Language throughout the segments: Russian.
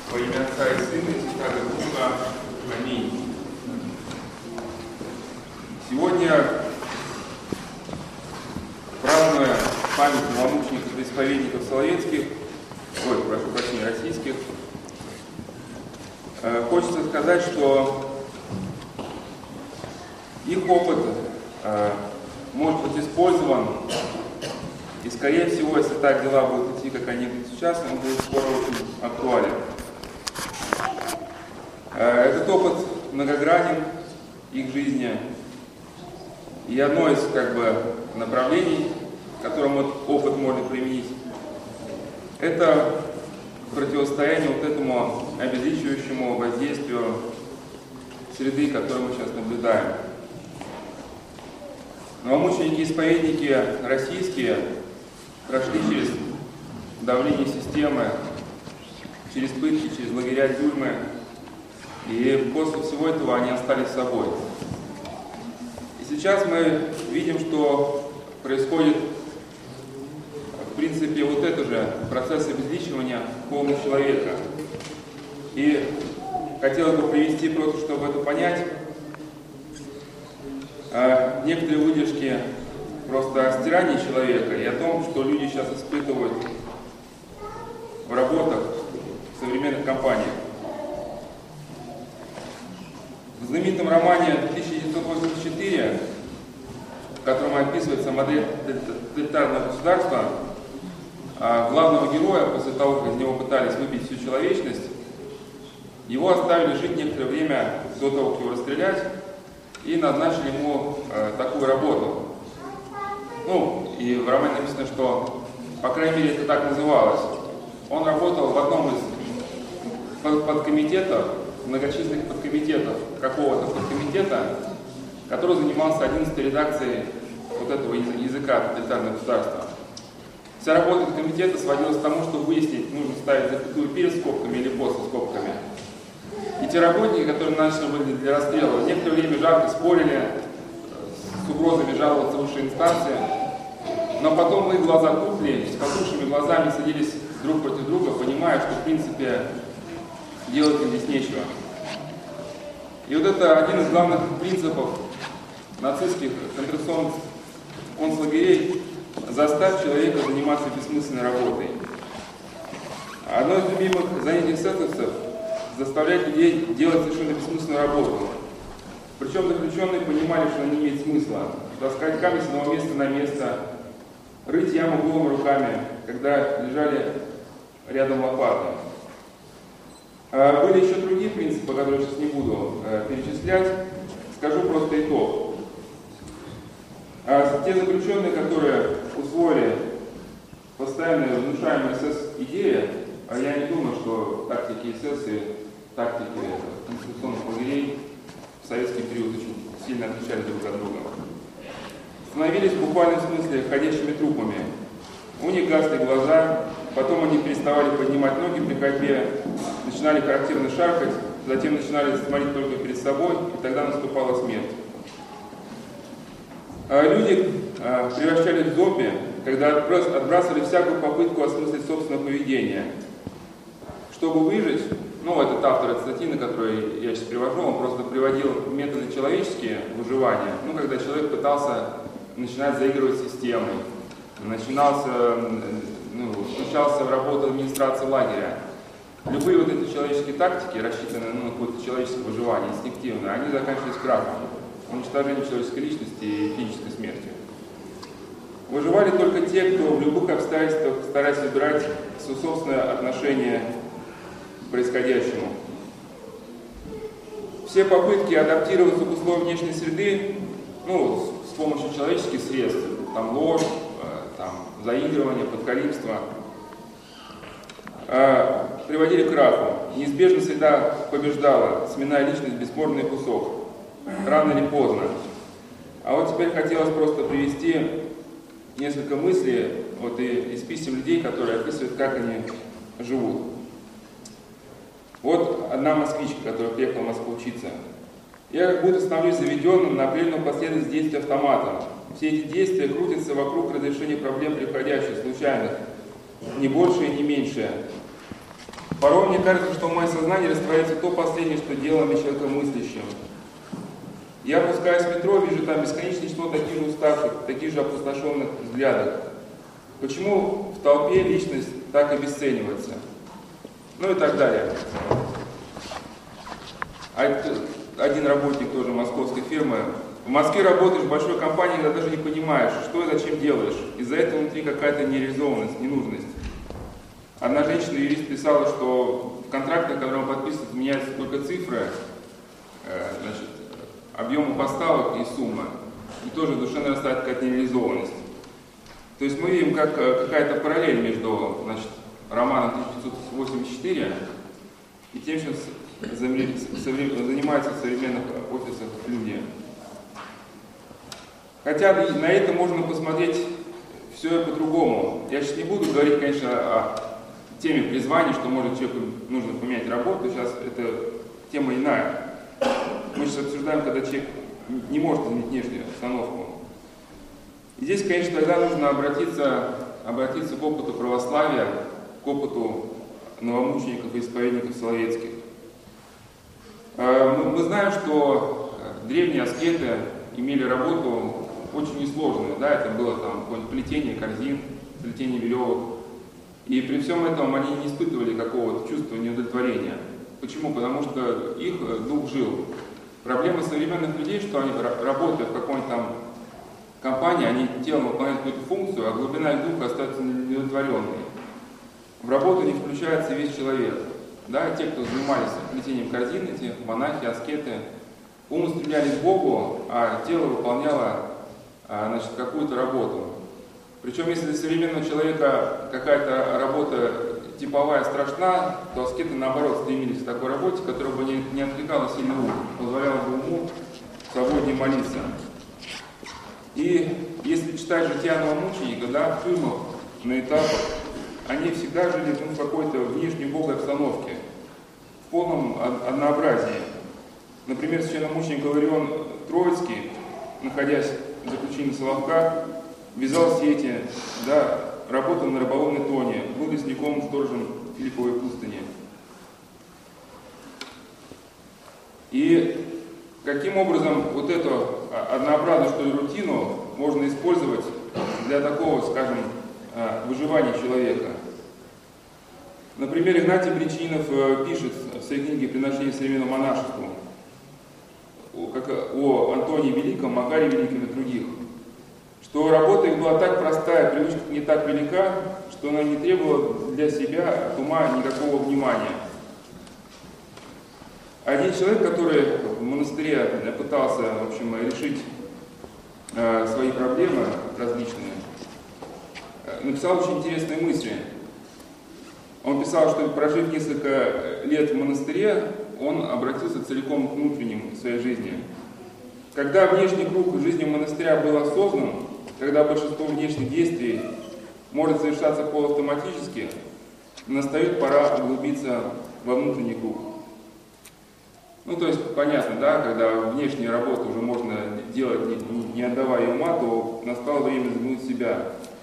Во имя Отца и Сына и Святаго Духа. Аминь. Сегодня, празднуя память новомучеников и исповедников соловецких, российских, хочется сказать, что их опыт может быть использован, и, скорее всего, если так дела будут идти, как они идут сейчас, он будет скоро очень актуален. Этот опыт многогранен их жизни, и одно из направлений, к которому этот опыт можно применить, это противостояние вот этому обезличивающему воздействию среды, которую мы сейчас наблюдаем. Новомученики и исповедники российские прошли через давление системы, через пытки, через лагеря, тюрьмы, и после всего этого они остались собой. И сейчас мы видим, что происходит, в принципе, вот это же процесс обезличивания полного человека. И хотелось бы привести, просто чтобы это понять, некоторые выдержки просто о стирании человека и о том, что люди сейчас испытывают в работах в современных компаниях. В знаменитом романе 1984, в котором описывается модель тоталитарного государства, главного героя, после того, как из него пытались выбить всю человечность, его оставили жить некоторое время до того, как его расстрелять, и назначили ему такую работу. И в романе написано, что, по крайней мере, это так называлось. Он работал в одном из подкомитетов, многочисленных подкомитетов, какого-то подкомитета, который занимался 11-й редакцией вот этого языка тоталитарного государства. Вся работа этого комитета сводилась к тому, чтобы выяснить, нужно ставить запятую перед скобками или после скобками. И те работники, которые назначены были для расстрела, некоторое время жарко спорили, с угрозами жаловаться в высшие инстанции, но потом их глаза тупли, с потухшими глазами садились друг против друга, понимая, что в принципе делать им здесь нечего. И вот это один из главных принципов нацистских концентрационных концлагерей — заставь человека заниматься бессмысленной работой. Одно из любимых занятий эсэсовцев — заставлять людей делать совершенно бессмысленную работу. Причем заключенные понимали, что она не имеет смысла. Таскать камень с одного места на место, рыть яму голыми руками, когда лежали рядом лопаты. Были еще другие принципы, которые я сейчас не буду перечислять. Скажу просто итог. Те заключенные, которые усвоили постоянные внушаемые СС-идеи, я не думаю, что тактики СС и тактики концентрационных лагерей в советский период очень сильно отличались друг от друга. Становились в буквальном смысле ходячими трупами. У них гасли глаза, потом они переставали поднимать ноги при ходьбе, начинали характерно шаркать, затем начинали смотреть только перед собой, и тогда наступала смерть. Люди превращались в зомби, когда отбрасывали всякую попытку осмыслить собственное поведение. Чтобы выжить, этот автор этой статьи, на которую я сейчас привожу, он просто приводил методы человеческие выживания, когда человек пытался начинать заигрывать с системой, включался в работу администрации лагеря. Любые вот эти человеческие тактики, рассчитанные на какое-то человеческое выживание, инстинктивное, они заканчивались крахом, уничтожением человеческой личности и физической смертью. Выживали только те, кто в любых обстоятельствах старались выбирать свое собственное отношение к происходящему. Все попытки адаптироваться к условиям внешней среды, с помощью человеческих средств, ложь, заигрывание, подколибство, приводили к краху. Неизбежно среда побеждала, сминая личность в бесспорный кусок, рано или поздно. А вот теперь хотелось просто привести несколько мыслей из писем людей, которые описывают, как они живут. Вот одна москвичка, которая приехала в Москву учиться. Я как будто становлюсь заведенным на определенную последовательность действий автомата. Все эти действия крутятся вокруг разрешения проблем приходящих, случайных, не больше и не меньше. Порой мне кажется, что в моем сознании растворяется то последнее, что делало меня человеком мыслящим. Я опускаюсь в метро, вижу там бесконечное число таких же уставших, таких же опустошенных взглядов. Почему в толпе личность так обесценивается? Ну и так далее. Один работник тоже московской фирмы. В Москве работаешь в большой компании, когда даже не понимаешь, что и зачем делаешь. Из-за этого внутри какая-то нереализованность, ненужность. Одна женщина-юрист писала, что в контрактах, которые он подписывает, меняются только цифры, объемы поставок и сумма. И тоже в душе нарастает какая-то нереализованность. То есть мы видим как какая-то параллель между романом 1984 и тем, чем занимаются в современных офисах люди. Хотя на это можно посмотреть все по-другому. Я сейчас не буду говорить, конечно, о теме призвания, что может человеку нужно поменять работу. Сейчас эта тема иная. Мы сейчас обсуждаем, когда человек не может изменить внешнюю обстановку. И здесь, конечно, тогда нужно обратиться к опыту православия, к опыту новомучеников и исповедников Соловецких. Мы знаем, что древние аскеты имели работу очень несложную. Да? Это было там плетение корзин, плетение веревок. И при всем этом они не испытывали какого-то чувства неудовлетворения. Почему? Потому что их дух жил. Проблема современных людей, что они, работая в какой-нибудь там компании, они телом выполняют какую-то функцию, а глубина их духа остается неудовлетворенной. В работу не включается весь человек. Да? Те, кто занимались плетением корзин, эти монахи, аскеты, ум стремлялись к Богу, а тело выполняло какую-то работу. Причем, если для современного человека какая-то работа типовая страшна, то аскеты, наоборот, стремились к такой работе, которая бы не отвлекала сильно ум, позволяла бы уму свободнее молиться. И если читать жития новомученика, да, в фильмах, на этапах, они всегда жили в какой-то внешней убогой обстановке, в полном однообразии. Например, священномученик Иларион Троицкий, находясь в заключении Соловка, вязал сети, да, работал на рыболовной тоне, был лесником, сторожем Филипповой пустыни. И каким образом вот эту однообразную, что ли, рутину можно использовать для такого, скажем, выживания человека? Например, Игнатий Бринчанинов пишет в своей книге «Приношение современному монашеству» о Антонии Великом, Макаре Великом и других, что работа их была так простая, привычка не так велика, что она не требовала для себя от ума никакого внимания. Один человек, который в монастыре пытался, в общем, решить свои проблемы различные, написал очень интересные мысли. Он писал, что, прожив несколько лет в монастыре, он обратился целиком к внутреннему в своей жизни. Когда внешний круг жизни монастыря был осознан, когда большинство внешних действий может совершаться полуавтоматически, настает пора углубиться во внутренний круг. Ну, то есть, понятно, да, когда внешние работы уже можно делать, не отдавая ума, то настало время заглянуть в себя.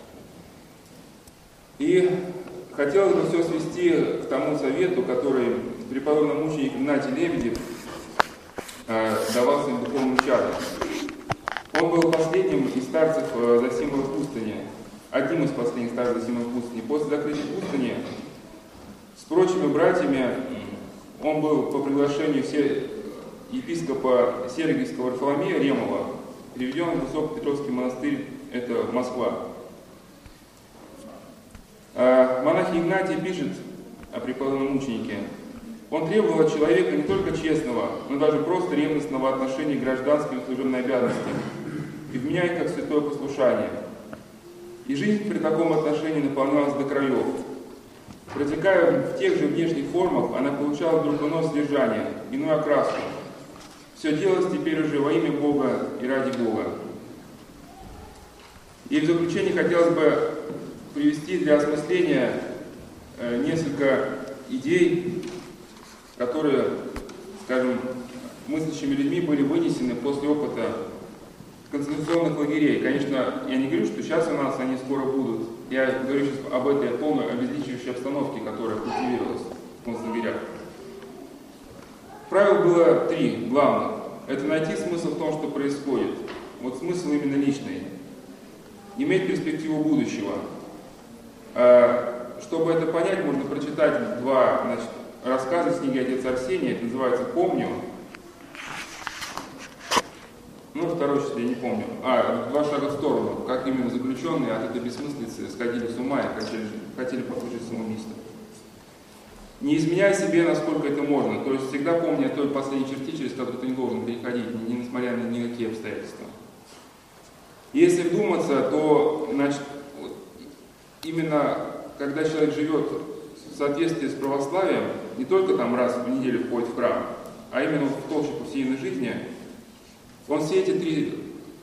И хотелось бы все свести к тому совету, который преподобный мученик Игнатий Лебедев давал своим духовным чадам. Он был последним из старцев Зосимовой пустыни, одним из последних старцев Зосимовой пустыни. После закрытия пустыни с прочими братьями он был по приглашению епископа Сергиевского Варфоломея Ремова переведен в Высокопетровский монастырь, это Москва. Монах Игнатий пишет о преподобном мученике. Он требовал от человека не только честного, но даже просто ревностного отношения к гражданским и служебной обязанности, и вменяет как святое послушание. И жизнь при таком отношении наполнялась до краев. Протекая в тех же внешних формах, она получала вдруг иное содержание, иную окраску. Все делалось теперь уже во имя Бога и ради Бога. И в заключение хотелось бы привести для осмысления несколько идей, которые, скажем, мыслящими людьми были вынесены после опыта концентрационных лагерей. Конечно, я не говорю, что сейчас у нас они скоро будут. Я говорю сейчас об этой полной обезличивающей обстановке, которая культивировалась. в концлагерях. Правил было 3 главных. Это найти смысл в том, что происходит. Вот смысл именно личный. Иметь перспективу будущего. Чтобы это понять, можно прочитать 2 рассказа с книги «Отец Арсений». Это называется «Помню». Ну, второй число я не помню. 2 шага в сторону. Как именно заключенные от этой бессмыслицы сходили с ума и хотели покончить самоубийство. Не изменяй себе, насколько это можно. То есть всегда помни о той последней черте, через которую ты не должен переходить, несмотря на никакие обстоятельства. Если вдуматься, то именно когда человек живет в соответствии с православием, не только там раз в неделю входит в храм, а именно в толще повседневной жизни, он все эти 3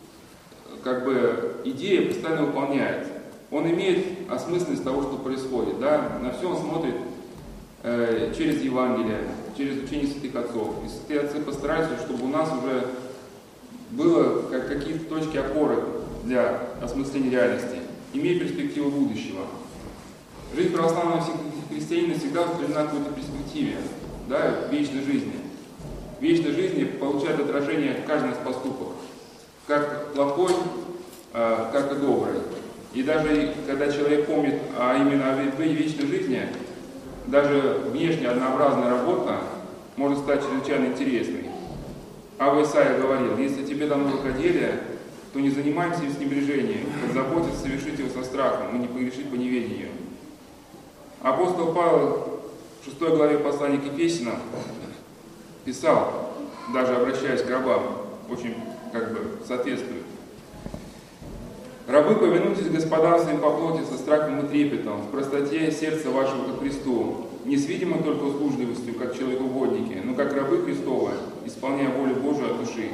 идеи постоянно выполняет. Он имеет осмысленность того, что происходит. Да? На все он смотрит через Евангелие, через учение святых отцов. И святые отцы постараются, чтобы у нас уже было какие-то точки опоры для осмысления реальности. Имея перспективу будущего. Жизнь православного христианина всегда устремлена к какой-то перспективе, да, вечной жизни. Вечной жизни получает отражение в каждом из поступков. Как плохой, как и добрый. И даже когда человек помнит именно о вечной жизни, даже внешне однообразная работа может стать чрезвычайно интересной. Ава Исаия говорил: если тебе дано рукоделие, то не занимаемся с небрежением, позаботиться совершить его со страхом и не погрешить по неведению. Апостол Павел в 6 главе послания к Ефесянам писал, даже обращаясь к рабам, очень соответствует. Рабы, повинуйтесь господам своим по плоти со страхом и трепетом, в простоте сердца вашего ко Христу, не с видимой только услужливостью, как человекоугодники, но как рабы Христовы, исполняя волю Божию от души.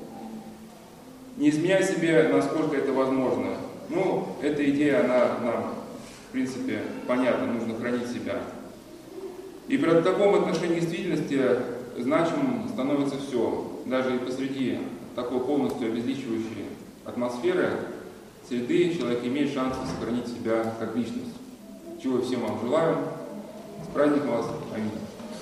Не изменяй себе, насколько это возможно. Эта идея, она нам, в принципе, понятна, нужно хранить себя. И при таком отношении к действительности значимым становится все. Даже и посреди такой полностью обезличивающей атмосферы, среды, человек имеет шанс сохранить себя как личность. Чего всем вам желаю. С праздником вас. Аминь.